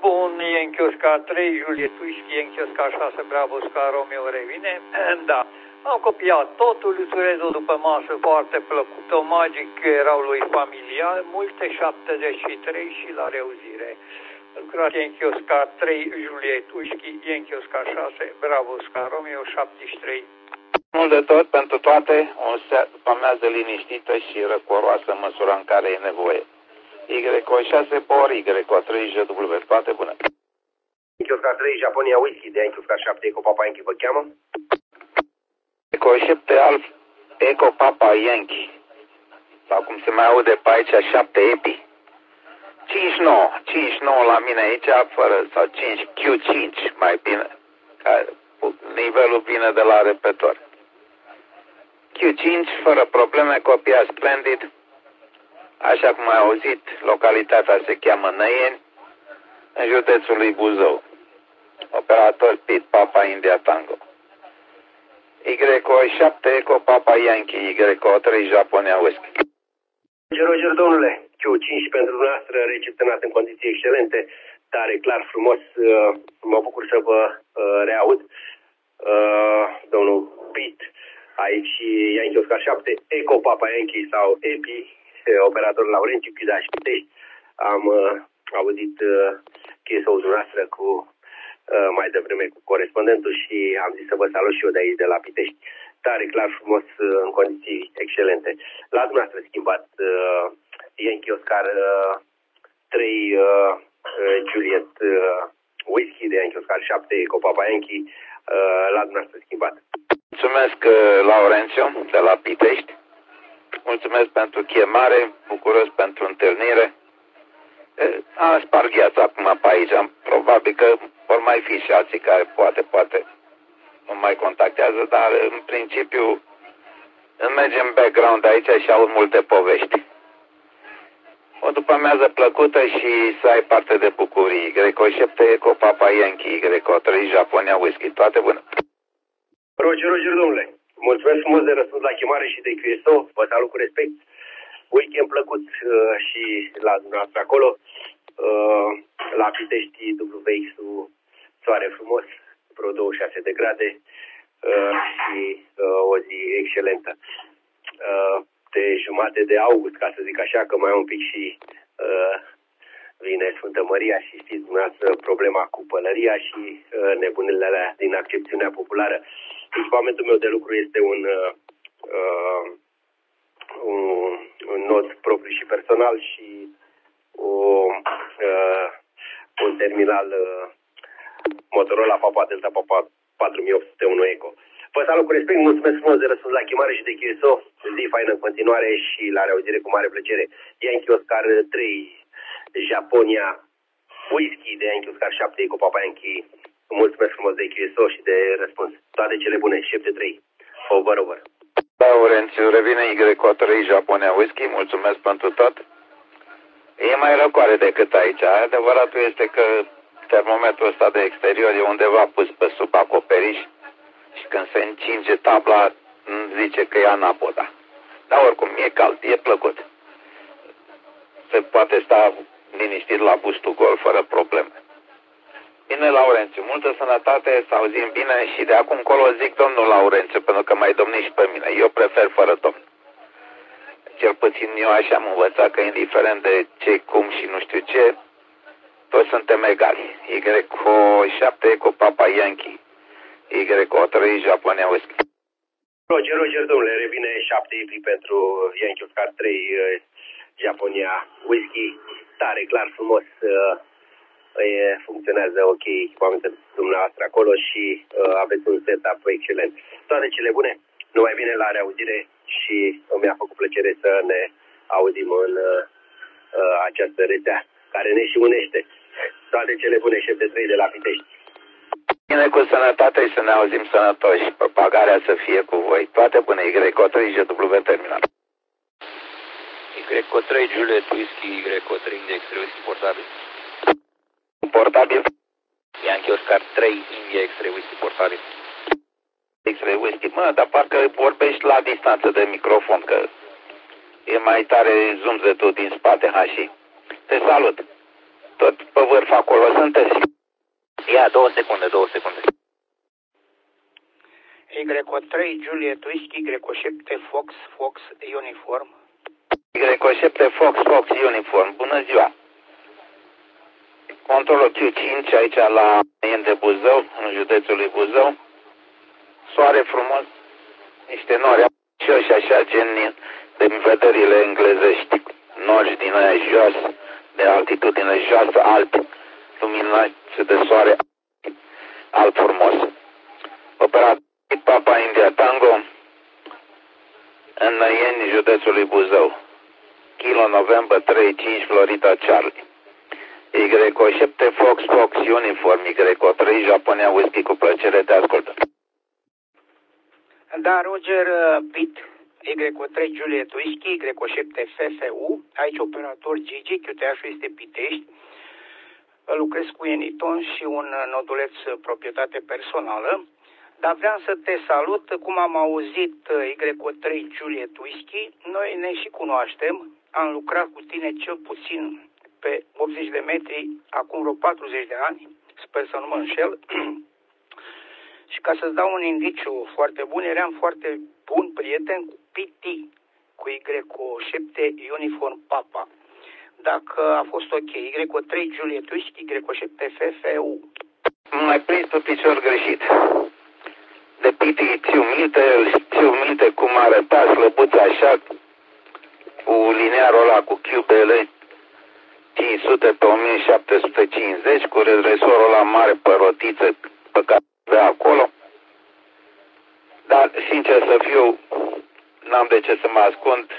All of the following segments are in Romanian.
Japon, Yankee Oscar 3, Juliet Whisky, Yankee Oscar 6, Bravo Oscar Romeo revine. Da. Am copiat totul, îți urez o după masă foarte plăcută, Magic erau lui familia, multe 73 și la reauzire. Lucrat Yankee Oscar 3, Juliet Whisky, Yankee Oscar 6, Bravo Oscar Romeo 73. Mult de tot pentru toate, o după amiază liniștită și răcoroasă în măsura în care e nevoie. YO6 por, YO3 JW, toate bune. Yankee Oscar 3, Japonia Whisky, de Yankee Oscar 7, Eco Papa Yankee, vă cheamă? YO7 Alf, Eco Papa Yankee, sau cum se mai aude pe aici, 7 EPI. 5-9 la mine aici, fără, sau 5, Q5, mai bine, nivelul vine de la repetor. Q5, fără probleme, copia splendid. Așa cum ai auzit, localitatea se cheamă Năieni, în județul lui Buzău. Operator Pit Papa India Tango. YO7 Eco Papa Yankee, YO3 Japonia Whisky. Roger, domnule, Q5 pentru dumneavoastră, recepționat în condiții excelente, tare, clar, frumos, mă bucur să vă reaud. Domnul Pit, aici Yankee Oscar 7, Eco Papa Yankee sau EPI, operator Laurențiu, Chiuda și Pitești. Am auzit chestia dumneavoastră cu mai devreme cu corespondentul și am zis să vă salut și eu de aici, de la Pitești. Tare, clar, frumos, în condiții excelente. La dumneavoastră schimbat Yankee Oscar 3 Juliet Whisky de Yankee Oscar 7 Eco Papa Yankee, la dumneavoastră schimbat. Mulțumesc, Laurențiu, de la Pitești. Mulțumesc pentru chemare, bucuros pentru întâlnire. Am spart gheața acum pe aici. Probabil că vor mai fi și alții care poate nu mai contactează, dar în principiu îmi merge în background aici și aud multe povești. O după amiază plăcută și să ai parte de bucurii. YO7 Eco Papa Yankee, YO3 Japonia Whisky, toate bune. Roger, domnule. Mulțumesc frumos de răspuns la chemare și de QSO. Vă salut cu respect. Weekend plăcut și la dumneavoastră acolo. La Pitești WX-ul, soare frumos, vreo 26 de grade și o zi excelentă. De jumate de august, ca să zic așa, că mai un pic și vine Sfântă Maria și știți dumneavoastră problema cu pălăria și nebunile alea din accepțiunea populară. Echipamentul meu de lucru este un nod propriu și personal și un terminal Motorola Papa Delta Papa 4801 Eco. Vă salut cu respect, mulțumesc frumos de răspuns la chemare și de QSO. Zi faină în continuare și la reauzire cu mare plăcere. Yankee Oscar 3 Japonia Whisky de Yankee Oscar 7 Eco Papa Yankee. Mulțumesc frumos de QSO și de răspuns. Toate cele bune, 73. Over. Laurențiu, revine YO3 Japonia Whisky, mulțumesc pentru tot. E mai răcoare decât aici. Adevăratul este că termometrul ăsta de exterior e undeva pus pe sub acoperiș și când se încinge tabla zice că e anapoda. Dar oricum e cald, e plăcut. Se poate sta liniștit la bustul gol fără probleme. Bine, Laurențiu, multă sănătate, să auzim bine și de acum încolo zic domnul Laurențiu, pentru că mai domni și pe mine. Eu prefer fără domn. Cel puțin eu așa am învățat că indiferent de ce, cum și nu știu ce, toți suntem egali. YO7 Eco Papa Yankee, YO3 Japonia Whisky. Roger, domnule, revine 7 EPI pentru Yankee Oscar 3 Japonia Whisky. Tare, clar, frumos, funcționează ok echipamentul dumneavoastră acolo și aveți un setup excelent. Toate cele bune, numai bine la reauzire și mi-a făcut plăcere să ne auzim în această rețea care ne și unește. Toate cele bune, 73 de la Pitești. Bine, cu sănătate și să ne auzim sănătoși. Propagarea să fie cu voi. Toate bune, YO3 JW terminal. YO3 Juliet Whisky, YO3 India X-ray Whisky portabil. Portabil. Yankee Oscar 3 India X-ray Whisky portabil. X-ray Whisky. Mă, dar parcă vorbești la distanță de microfon, că e mai tare zumzetul din spate, hași. Te salut. tot pe vârf acolo sunteți. Ia, 2 secunde. Y3 Juliet Whisky, Greco 7 Fox Uniform. Y7 Fox Uniform. Bună ziua! Controlul Q5 aici la de Buzău, în județul lui Buzău. Soare frumos, niște nori și așa, gen de vederile englezești. Nori din aia jos, de altitudine joasă, albi, luminați de soare, alb frumos. Operat Papa India Tango în Năieni, județul lui Buzău. Kilo November 35 Florida Charlie. Y7 Fox Uniform, Y3 Japonia Whisky, cu plăcere te ascultă. Da, Roger Pitt, Y3 Juliet Whisky, Y7 FFU, aici operator Gigi, QTH-ul este Pitești. Lucrez cu Eniton și un noduleț proprietate personală. Dar vreau să te salut, cum am auzit Y3 Juliet Whisky, noi ne și cunoaștem, am lucrat cu tine cel puțin pe 80 de metri, acum vreo 40 de ani, sper să nu mă înșel. Și ca să-ți dau un indiciu foarte bun, eram foarte bun prieten cu PT, cu Y7 Uniform Papa. Dacă a fost ok, Y3 Juliet Whisky, Y7 FFU. Mai prins pe picior greșit. De PT țiu minte cum arăta slăbuț așa, cu linearul ăla cu QBL 500 pe 1750, cu resorul ăla mare pe rotiță pe care avea acolo. Dar, sincer să fiu, n-am de ce să mă ascund.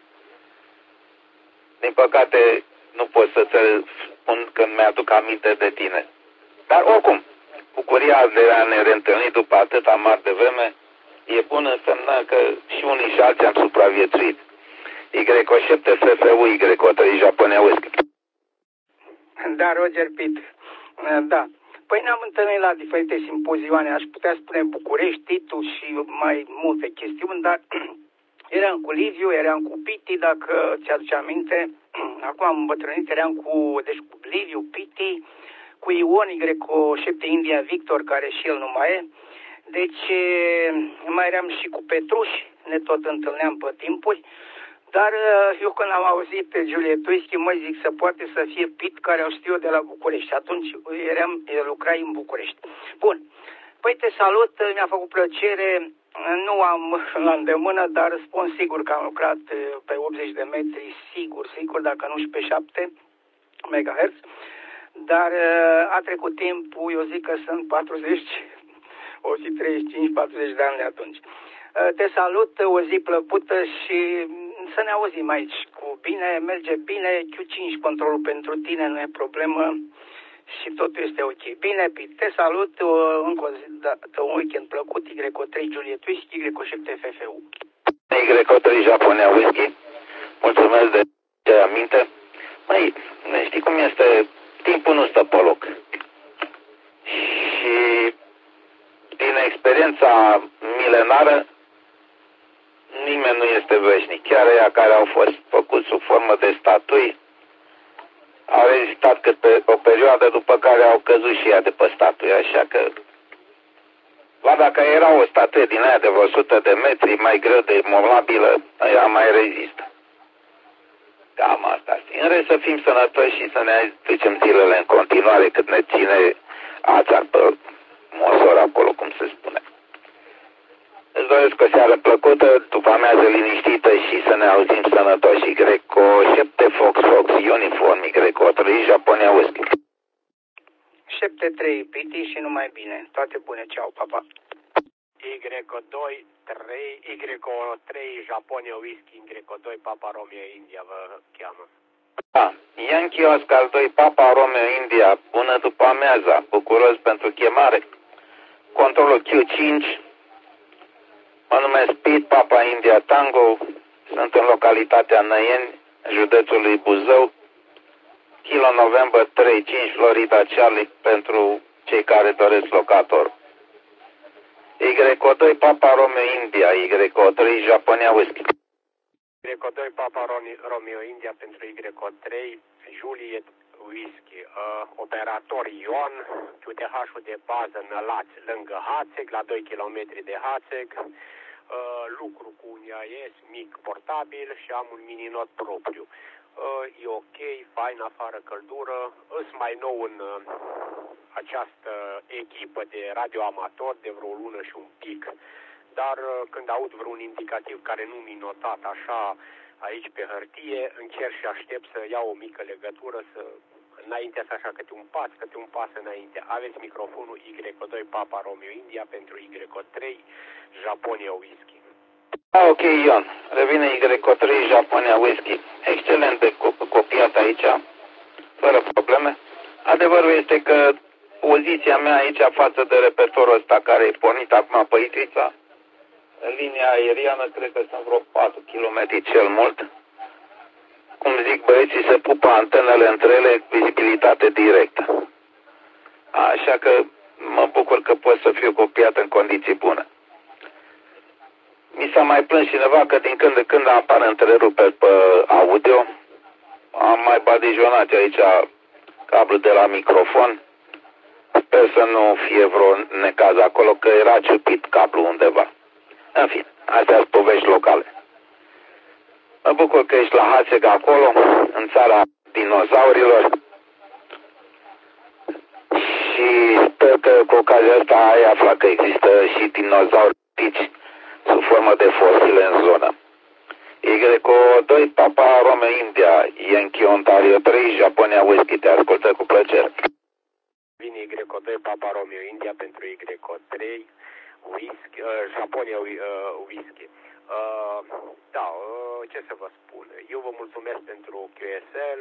Din păcate, nu pot să-ți spun că mi-aduc aminte de tine. Dar, oricum, bucuria de a ne reîntâlni după atâta mare de vreme e bună, însemnă că și unii și alții am supraviețuit. Y7 FFU, Y3 Japonia Whisky. Da, Roger Pitt. Da. Păi ne-am întâlnit la diferite simpozioane, aș putea spune București, Titu și mai multe chestiuni, dar eram cu Liviu, eram cu Piti, dacă ți-aduce aminte. Acum am îmbătrânit, eram cu Liviu, Piti, cu Ion, Y7 India Victor, care și el nu mai e. Deci mai eram și cu Petruș, ne tot întâlneam pe timpuri. Dar eu când am auzit Juliet Whisky, mă zic, să poate să fie Pit, care o știu eu de la București. Atunci lucrai în București. Bun. Păi te salut, mi-a făcut plăcere. Nu am la îndemână, dar spun sigur că am lucrat pe 80 de metri, sigur, dacă nu și pe 7 MHz. Dar a trecut timpul, eu zic că sunt 40, o zi 35-40 de ani de atunci. Te salut, o zi plăcută și să ne auzim aici cu bine, merge bine, Q5 controlul pentru tine, nu e problemă și totul este ok. Bine, te salut, încă o zi, un weekend plăcut, Y3 Juliet Whisky, Y7 FFU. Y3 Japonia Whisky, mulțumesc de ce aminte. Măi, știi cum este, timpul nu stă pe loc. Și din experiența milenară, nimeni nu este veșnic. Chiar ea care au fost făcuți sub formă de statui au rezistat cât pe o perioadă, după care au căzut și ea de pe statui. Așa că, dacă era o statuie din aia de vreo 100 de metri, mai greu de movabilă, ea mai rezistă. Cam asta. În rest, să fim sănătoși și să ne ducem zilele în continuare cât ne ține ața pe mosor acolo, cum se spune. Îți doresc o seară plăcută, după amiază liniștită și să ne auzim sănătoși. Y7 Fox Uniform, Y3 Japonia Whisky. 7-3 Piti și numai bine. Toate bune, ceau, papa. Y3 Japonia Whisky, Y2 Papa Romeo India vă cheamă. Da, Yankee Oscar 2 Papa Romeo India, bună după amiaza, bucuros pentru chemare. Controlul Q5. Mă numesc Pit, Papa India Tango, sunt în localitatea Năieni, județul lui Buzău, Kilo November 35 Florida Charlie pentru cei care doresc locator. Y2 Papa Romeo India, Y3 Japonia Whisky. Y2 Papa Romeo India pentru Y3 Juliet Whisky. Operator Ion, QTH-ul de bază Nălați, lângă Hațeg, la 2 km de Hațeg. Lucru cu un IAS mic, portabil și am un mini-not propriu. E ok, fain, afară căldură. Îs mai nou în această echipă de radioamator de vreo lună și un pic, dar când aud vreun indicativ care nu mi-a notat așa aici pe hârtie, încerc și aștept să iau o mică legătură, să înainte așa câte un pas înainte. Aveți microfonul Y2 Papa Romeo India pentru Y3 Japonia Whisky. Ok, Ion. Revine Y3 Japonia Whisky. Excelent de copiat aici, fără probleme. Adevărul este că poziția mea aici față de repetorul ăsta care e pornit acum pe Itrița, în linia aeriană, cred că sunt vreo 4 km cel mult. Cum zic băieții, se pupă antenele între ele, vizibilitate directă. Așa că mă bucur că pot să fiu copiat în condiții bune. Mi s-a mai plâns cineva că din când în când apar întreruperi pe audio. Am mai badijonat aici cablul de la microfon. Sper să nu fie vreo necaz acolo, că era ciupit cablul undeva. În fine, astea sunt povești locale. Mă bucur că ești la Hațeg acolo, în țara dinozaurilor. Și sper că cu ocazia asta ai aflat că există și dinozauri mici sub formă de fosile în zonă. Y2 Papa Romeo India, Yankee Ontario 3, Japonia Whisky, te ascultă cu plăcere. Vine Y2 Papa Romeo India pentru Y3 Whisky, Japonia Whisky. Ce să vă spun? Eu vă mulțumesc pentru QSL.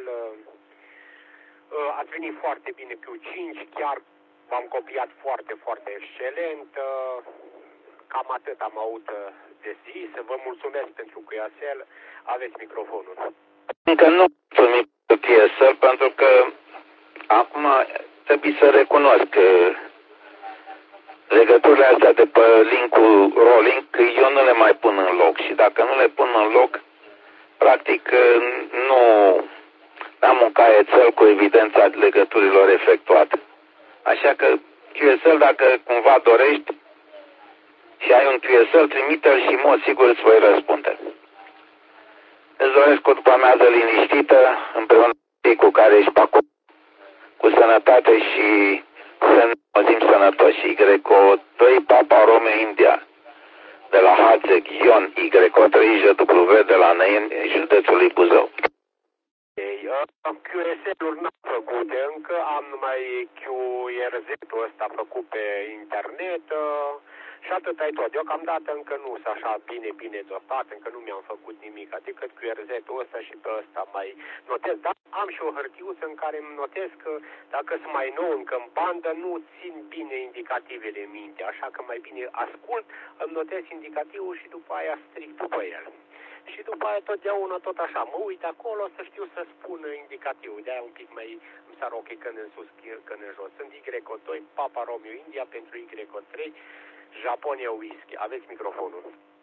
Ați venit foarte bine Q5, chiar v-am copiat foarte, foarte excelent. Cam atât am avut de zis. Vă mulțumesc pentru QSL. Aveți microfonul. Încă nu mulțumim pentru QSL, pentru că acum trebuie să recunosc că legăturile astea de pe link-ul rolling, eu nu le mai pun în loc și dacă nu le pun în loc, practic nu am un caietel cu evidența legăturilor efectuate. Așa că QSL, dacă cumva dorești și ai un QSL, trimite-l și în mod sigur îți voi răspunde. Îți doresc o după-amiază liniștită, împreună cu care ești pe acolo, cu sănătate și să ne auzim sănătoși. Y2 Papa Romeo India, de la Hațeg, Ion, Y3 JW, de la Năin, județul Buzău. QSL-uri n-am făcut încă, am numai QRZ-ul ăsta făcut pe internet și atât ai tot. Deocamdată încă nu sunt așa bine dotat, încă nu mi-am făcut nimic, adică QRZ-ul ăsta și pe ăsta mai notez. Dar am și o hârtiuță în care îmi notez că dacă sunt mai nou încă în bandă, nu țin bine indicativele în minte, așa că mai bine ascult, îmi notez indicativul și după aia strict după el. Și după aia totdeauna tot așa, mă uit acolo să știu să spun indicativul, de-aia un pic mai îmi sar ochii când în sus, când în jos. Sunt Y2 Papa Romeo India pentru Y3 Japonia Whisky. Aveți microfonul.